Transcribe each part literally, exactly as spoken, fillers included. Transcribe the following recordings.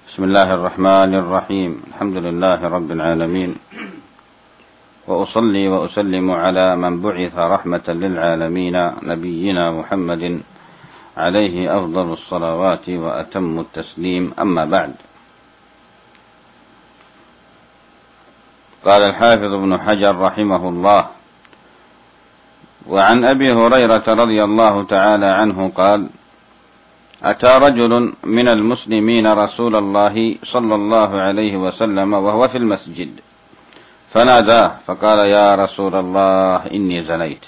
بسم الله الرحمن الرحيم. الحمد لله رب العالمين، وأصلي وأسلم على من بعث رحمة للعالمين نبينا محمد عليه أفضل الصلوات وأتم التسليم. أما بعد، قال الحافظ ابن حجر رحمه الله: وعن أبي هريرة رضي الله تعالى عنه قال: أتى رجل من المسلمين رسول الله صلى الله عليه وسلم وهو في المسجد، فناداه فقال: يا رسول الله إني زنيت.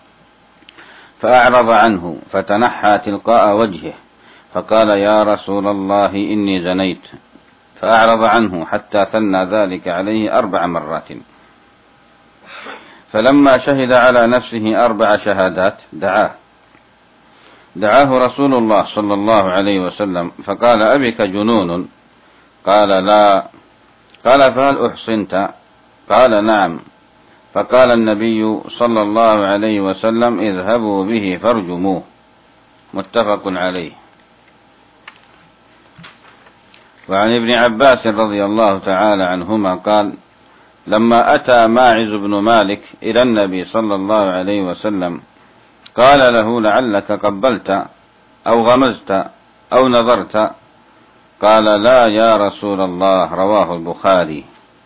فأعرض عنه فتنحى تلقاء وجهه فقال: يا رسول الله إني زنيت. فأعرض عنه حتى ثنى ذلك عليه أربع مرات. فلما شهد على نفسه أربع شهادات دعاه دعاه رسول الله صلى الله عليه وسلم فقال: أبك جنون؟ قال: لا. قال: فهل أحصنت؟ قال: نعم. فقال النبي صلى الله عليه وسلم: اذهبوا به فارجموه. متفق عليه. وعن ابن عباس رضي الله تعالى عنهما قال: لما أتى ماعز بن مالك إلى النبي صلى الله عليه وسلم قال له: لعلك قبلت أو غمزت أو نظرت؟ قال: لا يا رسول الله. رواه البخاري.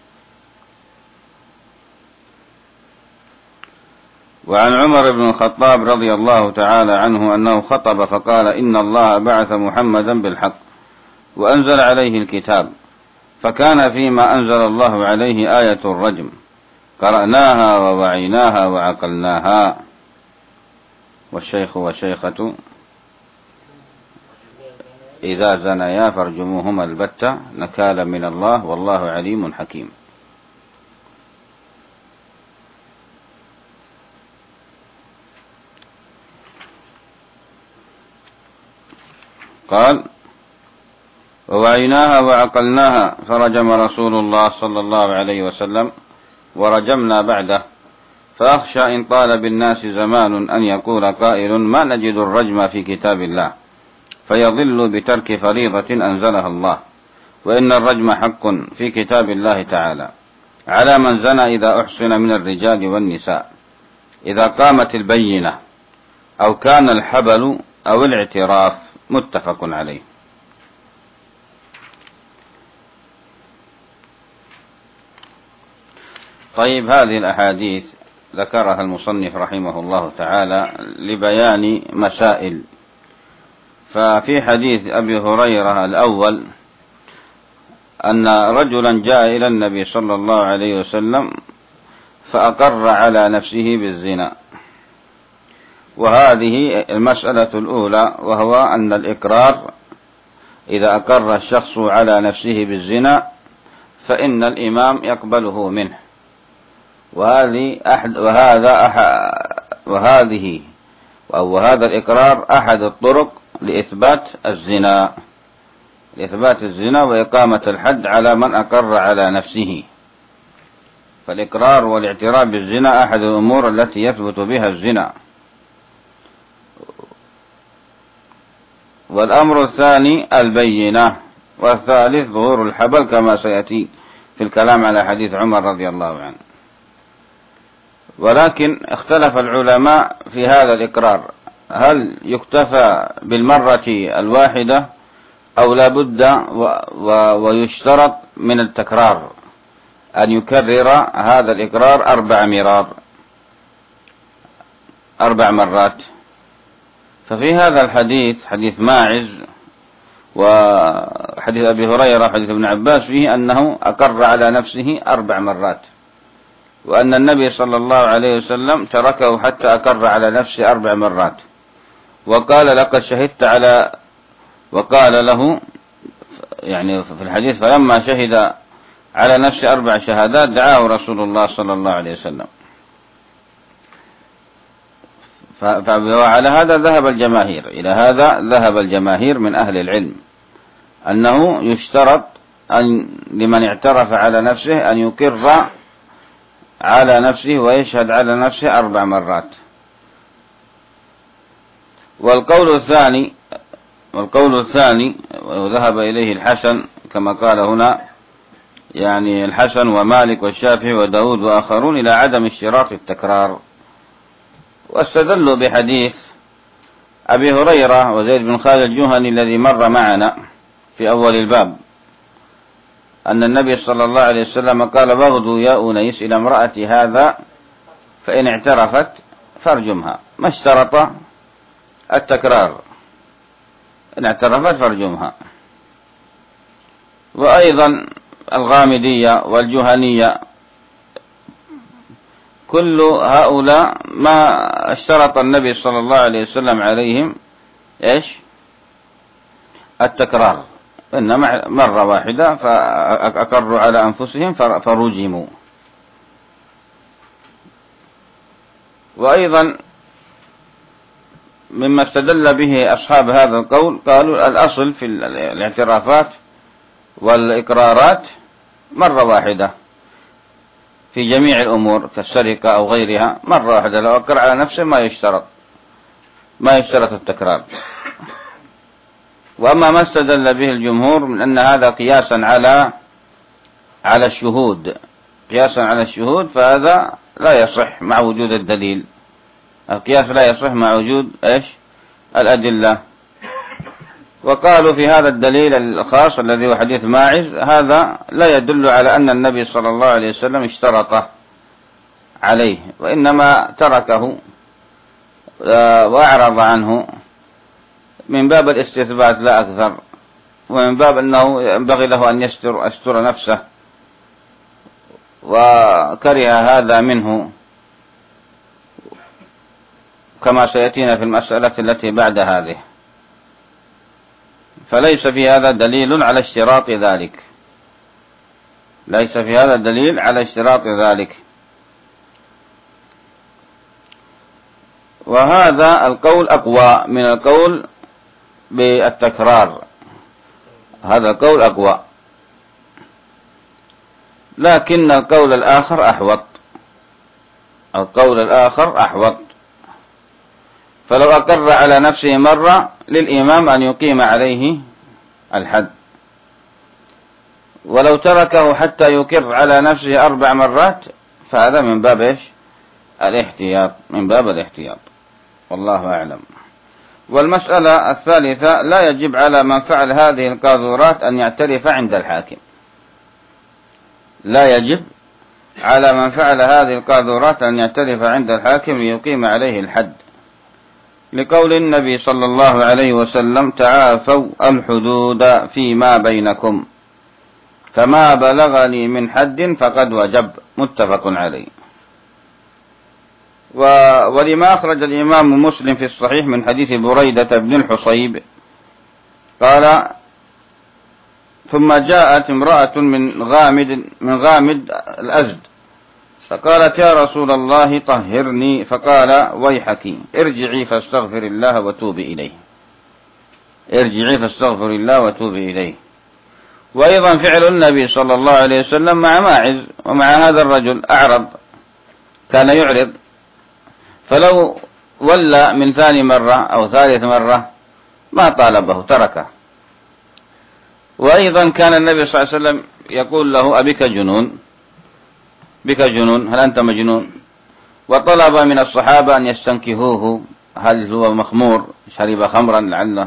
وعن عمر بن الخطاب رضي الله تعالى عنه أنه خطب فقال: إن الله بعث محمدا بالحق وأنزل عليه الكتاب، فكان فيما أنزل الله عليه آية الرجم، قرأناها ووعيناها وعقلناها. والشيخ والشيخة إذا زنيا فارجموهما البتة نكالا من الله والله عليم حكيم. قال: ووعيناها وعقلناها، فرجم رسول الله صلى الله عليه وسلم ورجمنا بعده، فأخشى إن طال بالناس زمان أن يقول قائل: ما نجد الرجم في كتاب الله، فيضل بترك فريضة أنزلها الله. وإن الرجم حق في كتاب الله تعالى على من زنى إذا أحصن من الرجال والنساء، إذا قامت البينة أو كان الحبل أو الاعتراف. متفق عليه. طيب، هذه الأحاديث ذكرها المصنف رحمه الله تعالى لبيان مسائل. ففي حديث أبي هريرة الأول أن رجلا جاء إلى النبي صلى الله عليه وسلم فأقر على نفسه بالزنا، وهذه المسألة الأولى، وهو أن الإقرار إذا أقر الشخص على نفسه بالزنا فإن الإمام يقبله منه، وهذه أحد وهذا أحد وهذه أو وهذا الإقرار أحد الطرق لإثبات الزنا لإثبات الزنا وإقامة الحد على من أقر على نفسه. فالإقرار والاعتراف بالزنا أحد الأمور التي يثبت بها الزنا. والأمر الثاني البينة، والثالث ظهور الحبل كما سيأتي في الكلام على حديث عمر رضي الله عنه. ولكن اختلف العلماء في هذا الإقرار، هل يكتفى بالمرة الواحدة أو لا بد ويشترط من التكرار أن يكرر هذا الإقرار أربع مرار أربع مرات. ففي هذا الحديث، حديث ماعز وحديث أبي هريرة وحديث ابن عباس، فيه أنه أقر على نفسه أربع مرات، وأن النبي صلى الله عليه وسلم تركه حتى أقر على نفسه أربع مرات، وقال: لقد شهدت على وقال له يعني في الحديث: فلما شهد على نفسه أربع شهادات دعاه رسول الله صلى الله عليه وسلم. فعلى هذا ذهب الجماهير إلى هذا ذهب الجماهير من أهل العلم، أنه يشترط أن لمن اعترف على نفسه أن يقر على نفسه ويشهد على نفسه أربع مرات. والقول الثاني والقول الثاني وذهب إليه الحسن كما قال هنا يعني الحسن ومالك والشافعي وداود وآخرون إلى عدم اشتراط التكرار، واستدلوا بحديث أبي هريرة وزيد بن خالد الجهني الذي مر معنا في أول الباب، أن النبي صلى الله عليه وسلم قال: بغضوا يا أنيس إلى امرأة هذا فإن اعترفت فارجمها، ما اشترط التكرار، إن اعترفت فارجمها. وأيضا الغامدية والجهنية كل هؤلاء ما اشترط النبي صلى الله عليه وسلم عليهم إيش؟ التكرار، إنما مرة واحدة فأقروا على أنفسهم فرجموا. وأيضا مما استدل به أصحاب هذا القول قالوا الأصل في الاعترافات والإقرارات مرة واحدة في جميع الأمور كالسرقة أو غيرها، مرة واحدة، لو أقر على نفسه ما يشترط ما يشترط التكرار. وأما ما استدل به الجمهور من أن هذا قياسا على على الشهود، قياسا على الشهود، فهذا لا يصح مع وجود الدليل، القياس لا يصح مع وجود إيش؟ الأدلة. وقالوا في هذا الدليل الخاص الذي هو حديث ماعز، هذا لا يدل على أن النبي صلى الله عليه وسلم اشترط عليه، وإنما تركه وأعرض عنه من باب الاستثبات لا أكثر، ومن باب أنه ينبغي له أن يستر أستر نفسه، وكره هذا منه كما سيأتينا في المسألة التي بعد هذه. فليس في هذا دليل على اشتراط ذلك، ليس في هذا دليل على اشتراط ذلك. وهذا القول أقوى من القول بالتكرار، هذا القول أقوى، لكن القول الآخر أحوط، القول الآخر أحوط. فلو أقر على نفسه مرة للإمام أن يقيم عليه الحد، ولو تركه حتى يقر على نفسه أربع مرات فهذا من باب إيش؟ الاحتياط، من باب الاحتياط، والله أعلم. والمسألة الثالثة: لا يجب على من فعل هذه القاذورات أن يعترف عند الحاكم، لا يجب على من فعل هذه القاذورات أن يعترف عند الحاكم ليقيم عليه الحد، لقول النبي صلى الله عليه وسلم: تعافوا الحدود فيما بينكم، فما بلغني من حد فقد وجب، متفق عليه. ولما أخرج الإمام مسلم في الصحيح من حديث بريدة بن الحصيب قال: ثم جاءت امرأة من غامد من غامد الأزد فقالت: يا رسول الله طهرني، فقال: ويحك ارجعي فاستغفر الله وتوبي إليه، ارجعي فاستغفر الله وتوبي إليه. وأيضا فعل النبي صلى الله عليه وسلم مع ماعز ومع هذا الرجل، أعرض، كان يعرض، فلو ولى من ثاني مرة أو ثالث مرة ما طالبه، تركه. وأيضا كان النبي صلى الله عليه وسلم يقول له: أبك جنون، بك جنون، هل أنت مجنون؟ وطلب من الصحابة أن يستنكهوه، هل هو مخمور، شرب خمرا لعله.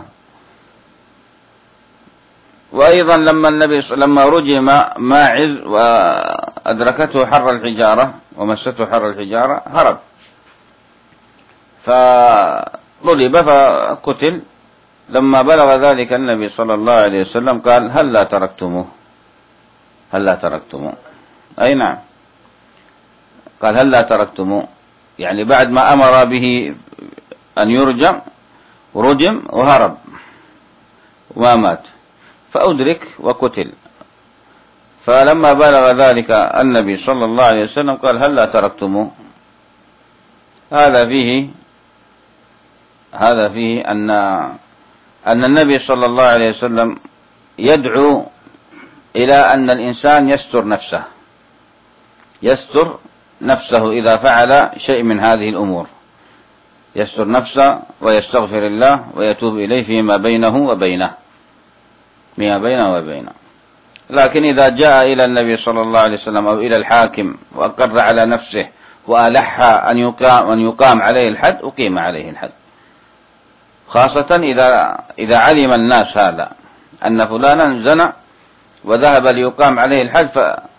وأيضا لما النبي لما رجم ماعز وأدركته حر الحجارة ومسته حر الحجارة هرب، فطلب فقتل. لما بلغ ذلك النبي صلى الله عليه وسلم قال: هل لا تركتموه، هل لا تركتموه، أي نعم، قال: هل لا تركتموه، يعني بعد ما أمر به أن يرجم ورجم وهرب وما مات، فأدرك وقتل. فلما بلغ ذلك النبي صلى الله عليه وسلم قال: هل لا تركتموه. هذا فيه هذا فيه أن أن النبي صلى الله عليه وسلم يدعو إلى أن الإنسان يستر نفسه، يستر نفسه إذا فعل شيء من هذه الأمور، يستر نفسه ويستغفر الله ويتوب إليه فيما بينه وبينه، فيما بينه وبينه. لكن إذا جاء إلى النبي صلى الله عليه وسلم أو إلى الحاكم وأقر على نفسه وألح أن يقام, أن يقام عليه الحد أقيم عليه الحد، خاصة إذا إذا علم الناس هذا أن فلانا زنى وذهب ليقام عليه الحد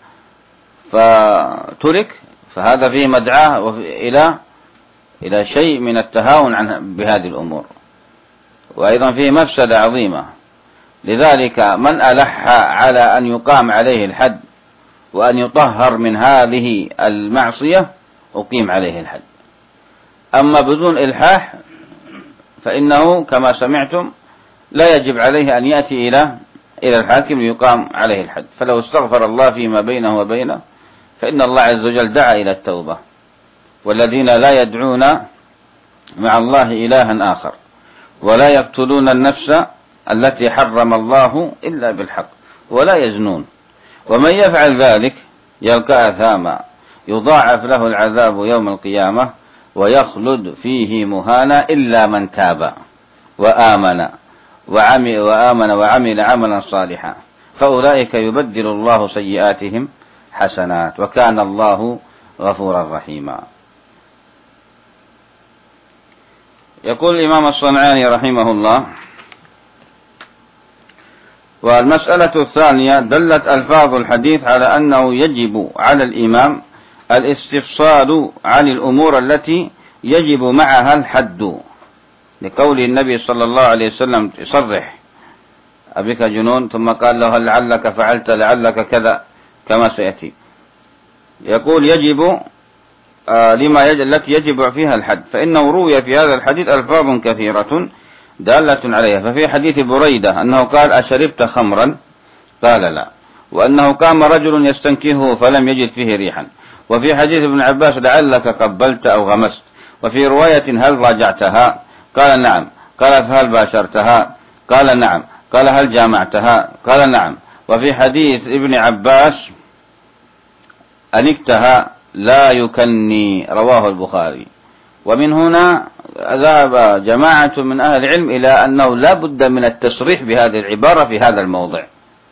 فترك، فهذا فيه مدعاة إلى إلى شيء من التهاون عن بهذه الأمور، وأيضا فيه مفسدة عظيمة. لذلك من ألح على أن يقام عليه الحد وأن يطهر من هذه المعصية أقيم عليه الحد. أما بدون إلحاح فإنه كما سمعتم لا يجب عليه أن يأتي إلى إلى الحاكم ليقام عليه الحد، فلو استغفر الله فيما بينه وبينه فإن الله عز وجل دعا إلى التوبة. والذين لا يدعون مع الله إلها آخر ولا يقتلون النفس التي حرم الله إلا بالحق ولا يزنون ومن يفعل ذلك يلقى أثاما يضاعف له العذاب يوم القيامة ويخلد فيه مهانا إلا من تاب وآمن وعمل وآمن وعمل عملا صالحا فأولئك يبدل الله سيئاتهم حسنات وكان الله غفورا رحيما. يقول الإمام الصنعاني رحمه الله: والمسألة الثانية دلت ألفاظ الحديث على أنه يجب على الإمام الاستفصال عن الأمور التي يجب معها الحد، لقول النبي صلى الله عليه وسلم يصرح: أبيك جنون؟ ثم قال له: هل لعلك فعلت لعلك كذا، كما سيأتي. يقول يجب آه لما يجب التي يجب فيها الحد، فإنه روي في هذا الحديث ألفاظ كثيرة دالة عليها. ففي حديث بريدة أنه قال: أشربت خمرا؟ قال: لا. وأنه قام رجل يستنكهه فلم يجد فيه ريحا. وفي حديث ابن عباس: لعلك قبلت أو غمست. وفي رواية: هل راجعتها؟ قال: نعم. قال: فهل باشرتها؟ قال: نعم. قال: هل جامعتها؟ قال: نعم. وفي حديث ابن عباس: أنكتها لا يكني، رواه البخاري. ومن هنا ذهب جماعة من أهل العلم إلى أنه لا بد من التصريح بهذه العبارة في هذا الموضع،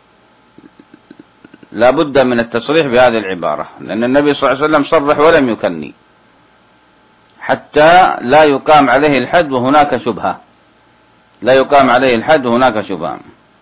لا بد من التصريح بهذه العبارة، لأن النبي صلى الله عليه وسلم صرح ولم يكني حتى لا يقام عليه الحد وهناك شبهة، لا يقام عليه الحد وهناك شبهة.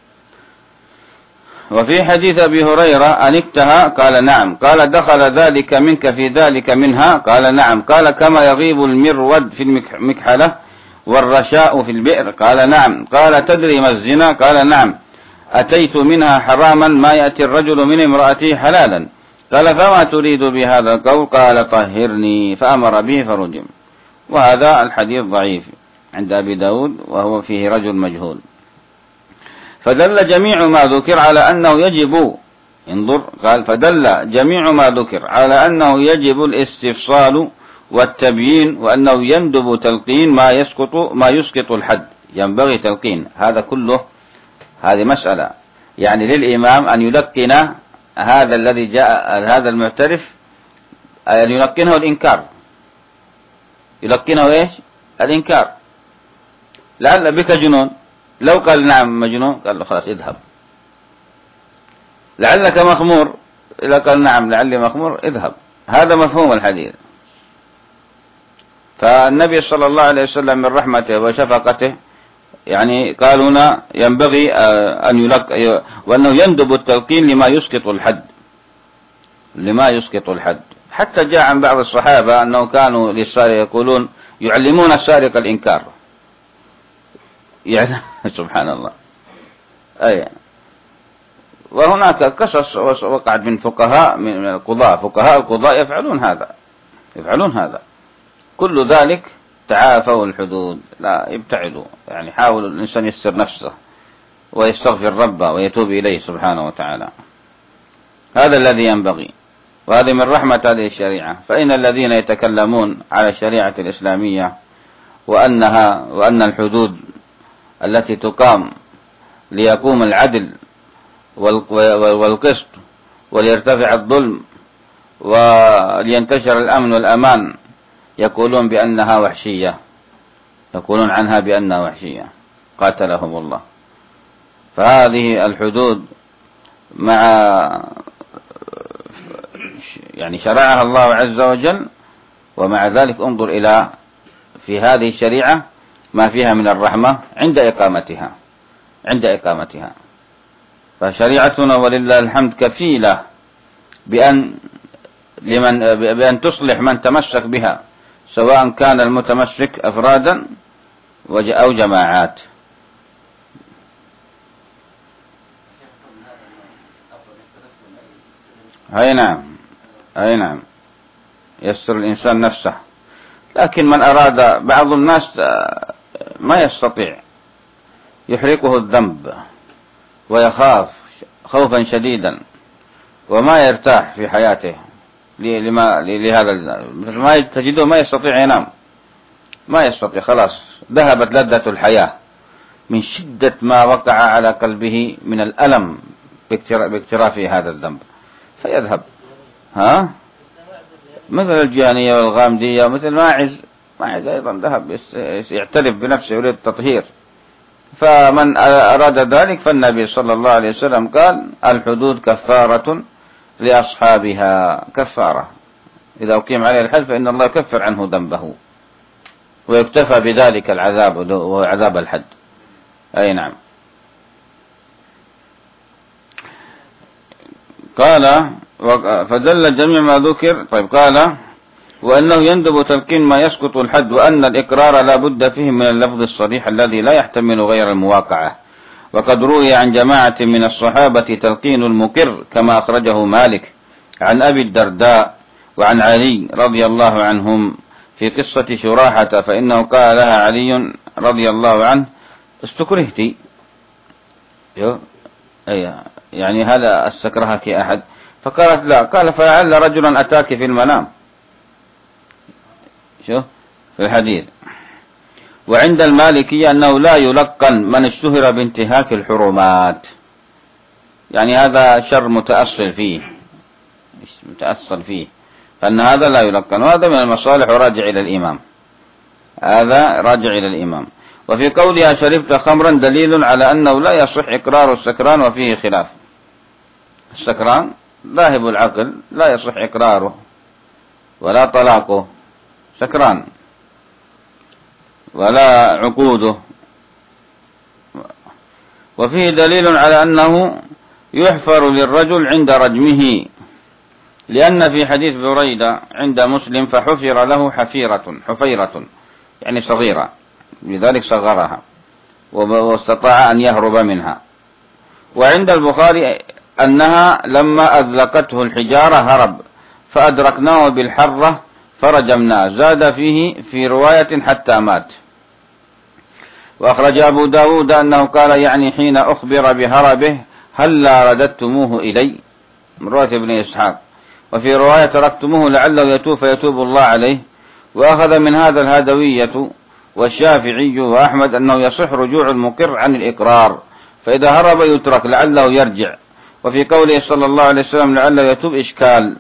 وفي حديث أبي هريرة: أنكتها؟ قال: نعم. قال: دخل ذلك منك في ذلك منها؟ قال: نعم. قال: كما يغيب المرود في المكحلة والرشاء في البئر؟ قال: نعم. قال: تدري ما الزنا؟ قال: نعم. أتيت منها حراما ما يأتي الرجل من امرأته حلالا. قال: فما تريد بهذا القول؟ قال: طهرني. فأمر به فرجم. وهذا الحديث ضعيف عند أبي داود وهو فيه رجل مجهول. فدل جميع ما ذكر على أنه يجب، انظر، قال: فدل جميع ما ذكر على أنه يجب الاستفصال والتبيين، وأنه يندب تلقين ما يسقط ما يسقط الحد، ينبغي تلقين هذا كله. هذه مسألة يعني للإمام أن يلقن هذا الذي جاء هذا المعترف، أن يلقنه الإنكار، يلقنه إيش؟ الإنكار. لعل بك جنون، لو قال: نعم مجنون، قال له: خلاص اذهب. لعلك مخمور، إذا قال: نعم لعلي مخمور، اذهب. هذا مفهوم الحديث. فالنبي صلى الله عليه وسلم من رحمته وشفقته يعني قال هنا ينبغي أن يلقى، وأنه يندب التلقين لما يسقط الحد، لما يسقط الحد. حتى جاء عن بعض الصحابة أنه كانوا للسارق يقولون يعلمون السارق الإنكار، يعني سبحان الله. أي وهناك قصص وقعت من فقهاء من القضاء، فقهاء القضاء يفعلون هذا، يفعلون هذا. كل ذلك تعافوا الحدود، لا يبتعدوا، يعني حاولوا الإنسان يستر نفسه ويستغفر ربه ويتوب إليه سبحانه وتعالى. هذا الذي ينبغي، وهذه من رحمة هذه الشريعة. فإن الذين يتكلمون على الشريعة الإسلامية وأنها وأن الحدود التي تقام ليقوم العدل والقسط وليرتفع الظلم ولينتشر الأمن والأمان، يقولون بأنها وحشية، يقولون عنها بأنها وحشية، قاتلهم الله. فهذه الحدود مع يعني شرعها الله عز وجل، ومع ذلك انظر إلى في هذه الشريعة ما فيها من الرحمة عند إقامتها عند إقامتها. فشريعتنا ولله الحمد كفيلة بأن لمن بأن تصلح من تمسك بها، سواء كان المتمسك أفرادا أو جماعات. أي نعم أي نعم يسر الإنسان نفسه، لكن من أراد، بعض الناس ما يستطيع، يحرقه الذنب ويخاف خوفا شديدا وما يرتاح في حياته لما لهذا، ما تجده ما يستطيع ينام، ما يستطيع، خلاص ذهبت لذة الحياة من شدة ما وقع على قلبه من الألم باقتراف هذا الذنب فيذهب. ها مثل الجهنية والغامدية، مثل ماعز ماعز أيضا ذهب يعترف بنفسه يريد التطهير. فمن أراد ذلك فالنبي صلى الله عليه وسلم قال الحدود كفارة لأصحابها، كفارة إذا أقيم عليه الحد فإن الله يكفر عنه ذنبه ويكتفى بذلك العذاب وهو عذاب الحد. أي نعم. قال فدل جميع ما ذكر. طيب قال وأنه يندب تلقين ما يسقط الحد، وأن الإقرار لا بد فيه من اللفظ الصريح الذي لا يحتمل غير المواقعة. وقد روي عن جماعة من الصحابة تلقين المقر كما أخرجه مالك عن أبي الدرداء وعن علي رضي الله عنهم في قصة شراحة، فإنه قال لها علي رضي الله عنه استكرهتي، يعني هذا استكرهك أحد؟ فقالت لا. قال فلعل رجلا أتاك في المنام، شوف في الحديث. وعند المالكية أنه لا يلقن من اشتهر بانتهاك الحرمات، يعني هذا شر متأصل فيه متأصل فيه فأن هذا لا يلقن، وهذا من المصالح وراجع إلى الإمام، هذا راجع إلى الإمام. وفي قولها شربت خمرا دليل على أنه لا يصح إقرار السكران، وفيه خلاف. السكران ذاهب العقل لا يصح إقراره ولا طلاقه، سكران ولا عقوده. وفيه دليل على أنه يحفر للرجل عند رجمه، لأن في حديث بريدة عند مسلم فحفر له حفيرة حفيرة يعني صغيرة، لذلك صغرها واستطاع أن يهرب منها. وعند البخاري أنها لما أذلقته الحجارة هرب فأدركناه بالحرة فرجمناه، زاد فيه في رواية حتى مات. وأخرج أبو داود أنه قال يعني حين أخبر بهربه هلا رددتموه إلي، من رواية ابن إسحاق. وفي رواية تركتموه لعله يتوب فيتوب الله عليه. وأخذ من هذا الهدوية والشافعي وأحمد أنه يصح رجوع المقر عن الإقرار، فإذا هرب يترك لعله يرجع. وفي قوله صلى الله عليه وسلم لعله يتوب إشكال،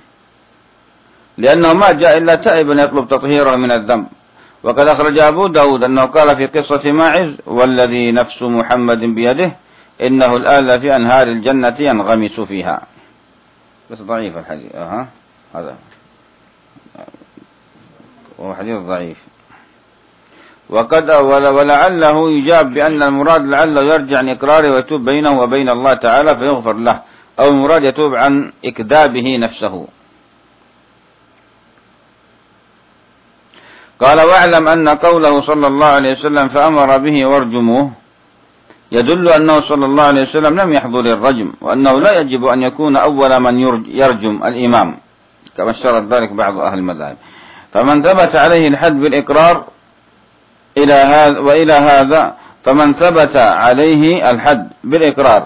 لأنه ما جاء إلا تائبا يطلب تطهيره من الذنب. وقد أخرج أبو داود أنه قال في قصة ماعز والذي نفس محمد بيده إنه الآن في أنهار الجنة ينغمس فيها، بس ضعيف الحديث. أها هذا وهو حديث ضعيف. وقد ولعله يجاب بأن المراد لعله يرجع عن إقراره ويتوب بينه وبين الله تعالى فيغفر له، أو المراد يتوب عن إكذابه نفسه. قال واعلم أن قوله صلى الله عليه وسلم فأمر به وارجموه يدل أنه صلى الله عليه وسلم لم يحضر الرجم، وأنه لا يجب أن يكون أول من يرجم الإمام كما اشترط ذلك بعض أهل المذاهب. فمن ثبت عليه الحد بالإقرار إلى هذا وإلى هذا فمن ثبت عليه الحد بالإقرار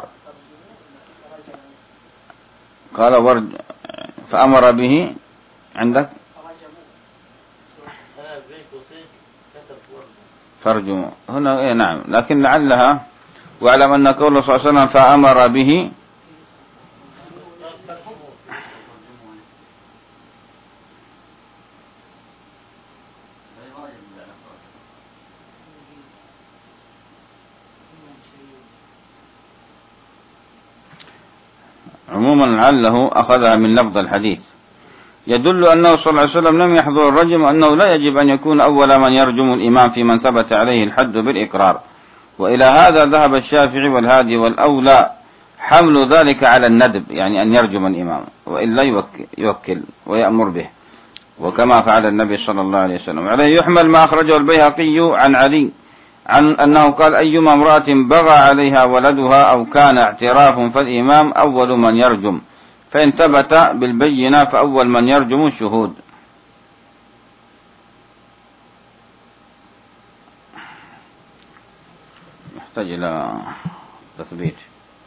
قال ورج فأمر به عندك فرجوا هنا إيه نعم، لكن لعلها واعلم أن قوله صلى الله عليه وسلم فأمر به عموما لعله أخذها من لفظ الحديث، يدل أنه صلى الله عليه وسلم لم يحضر الرجم، وأنه لا يجب أن يكون أول من يرجم الإمام في من ثبت عليه الحد بالإقرار. وإلى هذا ذهب الشافعي والهادي، والأولى حمل ذلك على الندب، يعني أن يرجم الإمام وإلا يوكل, يوكل ويأمر به، وكما فعل النبي صلى الله عليه وسلم. عليه يحمل ما أخرجه البيهقي عن علي عن أنه قال: أيما امرأة بغى عليها ولدها أو كان اعتراف فالإمام أول من يرجم، فإن ثبت بالبينة فأول من يرجم الشهود. يحتاج إلى تثبيت.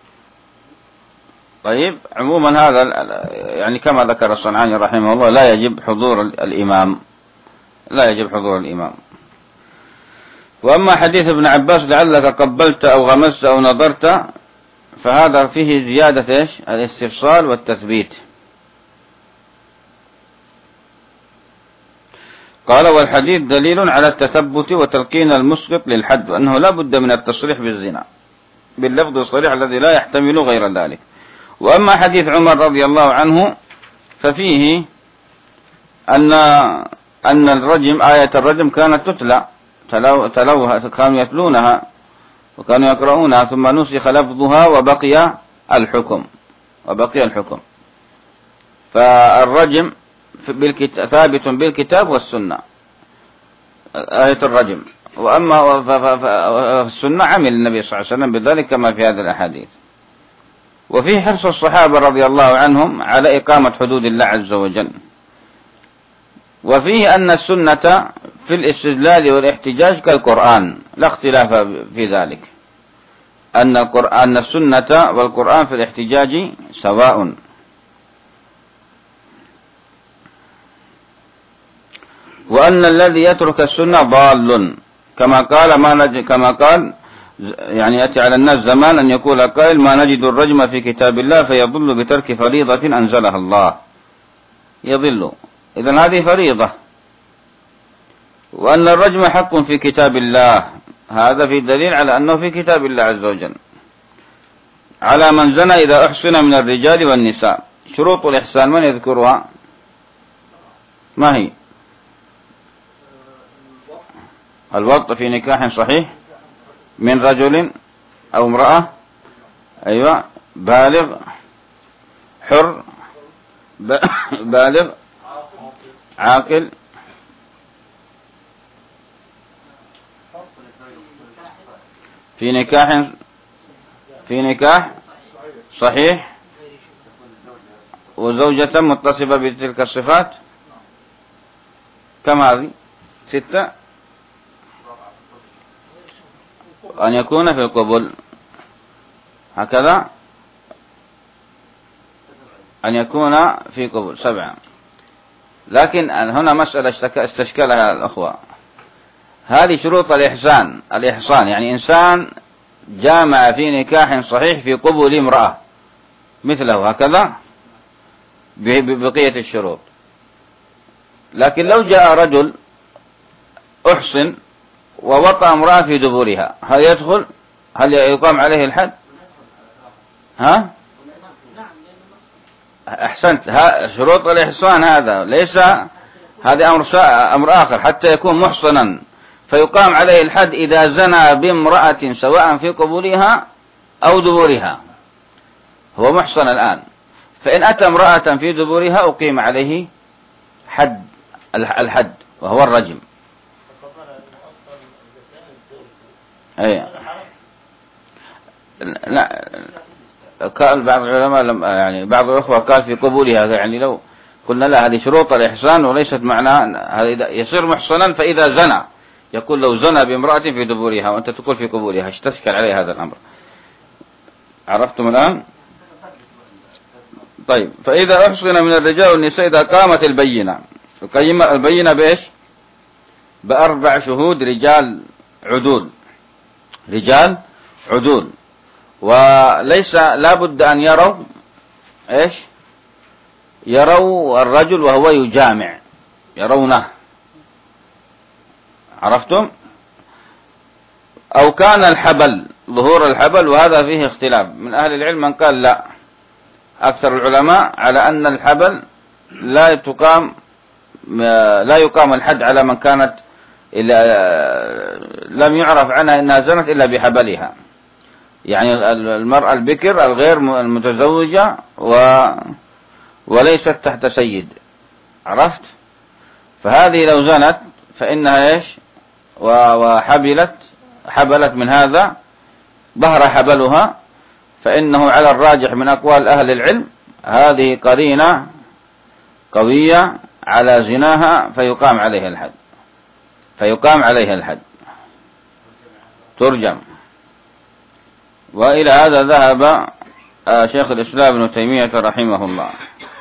طيب، عموما هذا يعني كما ذكر الصنعاني رحمه الله لا يجب حضور الإمام، لا يجب حضور الإمام. وأما حديث ابن عباس: لعلك قبلت أو غمست أو نظرت، فهذا فيه زيادة إيش؟ الاستفصال والتثبيت. قال: والحديث دليل على التثبت وتلقين المسقط للحد، وأنه لا بد من التصريح بالزنا باللفظ الصريح الذي لا يحتمل غير ذلك. وأما حديث عمر رضي الله عنه ففيه أن أن الرجم آية الرجم كانت تتلى تلو تلوها كانوا يتلونها وكانوا يقرؤونها، ثم نسخ لفظها وبقي الحكم وبقي الحكم فالرجم ثابت بالكتاب والسنة، آية الرجم. وأما السنة عمل النبي صلى الله عليه وسلم بذلك كما في هذه الأحاديث. وفيه حرص الصحابة رضي الله عنهم على إقامة حدود الله عز وجل. وفيه أن السنة في الاستدلال والاحتجاج كالقرآن، لا اختلاف في ذلك، أن القرآن السنة والقرآن في الاحتجاج سواء. وأن الذي يترك السنة ضال، كما قال ما نج... كما قال يعني يأتي على الناس زمان أن يقول قائل: ما نجد الرجم في كتاب الله فيضل بترك فريضة أنزلها الله. يضل، إذن هذه فريضة. وأن الرجم حق في كتاب الله، هذا في دليل على أنه في كتاب الله عز وجل. على من زنى إذا أحسن من الرجال والنساء. شروط الإحسان من يذكرها؟ ما هي؟ الوطء في نكاح صحيح من رجل أو امرأة، أيوة، بالغ حر بالغ عاقل في نكاح في نكاح صحيح وزوجة متصفة بتلك الصفات. كم هذه؟ ستة. أن يكون في القبول، هكذا أن يكون في قبول. سبعة. لكن هنا مسألة استشكلها الأخوة، هذه شروط الإحسان الإحصان، يعني إنسان جامع في نكاح صحيح في قبول امرأة مثله، هكذا ببقية الشروط. لكن لو جاء رجل أحسن ووطأ امرأة في دبورها، هل يدخل؟ هل يقام عليه الحد؟ ها؟ أحسنت. ها شروط الإحصان، هذا ليس، هذا أمر أمر آخر، حتى يكون محصنا فيقام عليه الحد إذا زنى بامرأة سواء في قبولها أو دبورها. هو محصن الآن، فإن أتى امرأة في دبورها أقيم عليه حد الحد وهو الرجم. أي لا، قال بعض العلماء لما يعني بعض الأخوة قال في قبولها، يعني لو قلنا لا هذه شروط الإحسان وليست معناه يصير محصنا فإذا زنى، يقول لو زنى بامرأة في دبورها وأنت تقول في قبولها، اشتشكل عليه هذا الأمر. عرفتم الآن؟ طيب، فإذا أحصن من الرجال والنساء إذا قامت البينة، يقيم البينة بإيش؟ بأربع شهود رجال عدول، رجال عدول، وليس لا بد أن يروا إيش؟ يروا الرجل وهو يجامع، يرونه. عرفتم؟ أو كان الحبل، ظهور الحبل، وهذا فيه اختلاف من أهل العلم، من قال لا أكثر العلماء على أن الحبل لا تقام لا يقام الحد على من كانت لم يعرف عنها أنها زنت إلا بحبلها، يعني المرأة البكر الغير المتزوجة و وليست تحت سيد، عرفت؟ فهذه لو زنت فإنها إيش؟ وحبلت حبلت من هذا ظهر حبلها، فإنه على الراجح من أقوال أهل العلم هذه قرينة قوية على زناها، فيقام عليها الحد، فيقام عليها الحد ترجم. وإلى هذا ذهب شيخ الإسلام ابن تيمية رحمه الله.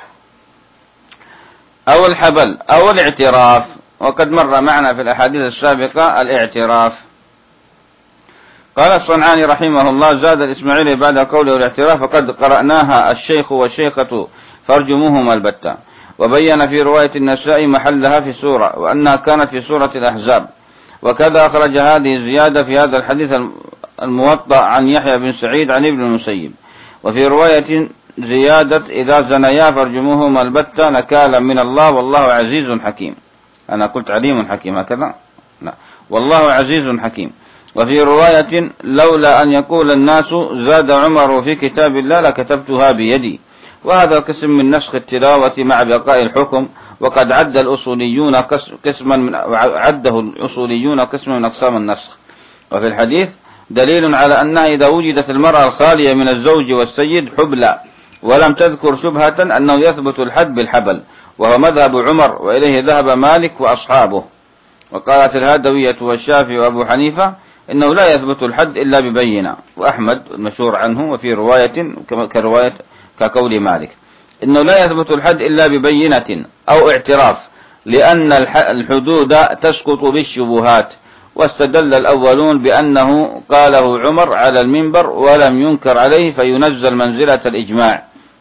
أو الحبل أو الاعتراف، وقد مر معنا في الأحاديث السابقة الاعتراف. قال الصنعاني رحمه الله: زاد الإسماعيلي بعد قوله الاعتراف فقد قرأناها الشيخ والشيخة فارجموهما البتة. وبين في رواية النسائي محلها في سورة، وأنها كانت في سورة الأحزاب. وكذا أخرج هذه الزيادة في هذا الحديث الموطأ عن يحيى بن سعيد عن ابن المسيب. وفي رواية زيادة: إذا زنيا فارجموهما البتة نكالا من الله والله عزيز حكيم. أنا قلت عليم حكيم هكذا؟ لا، والله عزيز حكيم. وفي رواية: لولا أن يقول الناس زاد عمر في كتاب الله لكتبتها بيدي. وهذا قسم من نسخ التلاوة مع بقاء الحكم، وقد عد الأصوليون قسما من عده الأصوليون قسما من أقسام النسخ. وفي الحديث دليل على أنها إذا وجدت المرأة الخالية من الزوج والسيد حبلى ولم تذكر شبهة أنه يثبت الحد بالحبل، وهو مذهب عمر، وإليه ذهب مالك وأصحابه. وقالت الهادوية والشافعي وأبو حنيفة إنه لا يثبت الحد إلا ببينة، وأحمد المشهور عنه. وفي رواية كرواية كقول مالك إنه لا يثبت الحد إلا ببينة أو اعتراف، لأن الحدود تسقط بالشبهات. واستدل الأولون بأنه قاله عمر على المنبر ولم ينكر عليه فينزل منزلة الإجماع.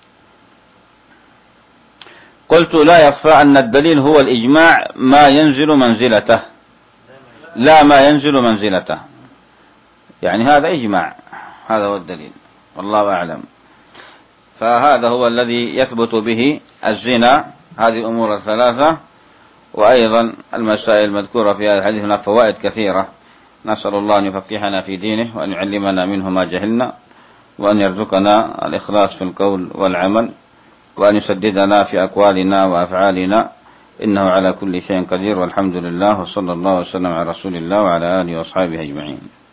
قلت: لا يخفى أن الدليل هو الإجماع ما ينزل منزلته، لا ما ينزل منزلته، يعني هذا إجماع، هذا هو الدليل، والله أعلم. فهذا هو الذي يثبت به الزنا، هذه الأمور الثلاثة. وأيضا المسائل المذكورة في هذا الحديث هناك فوائد كثيرة. نسأل الله أن يفقهنا في دينه، وأن يعلمنا منه ما جهلنا، وأن يرزقنا الإخلاص في القول والعمل، وأن يسددنا في أقوالنا وأفعالنا، إنه على كل شيء قدير. والحمد لله، وصلى الله وسلم على رسول الله وعلى آله وأصحابه أجمعين.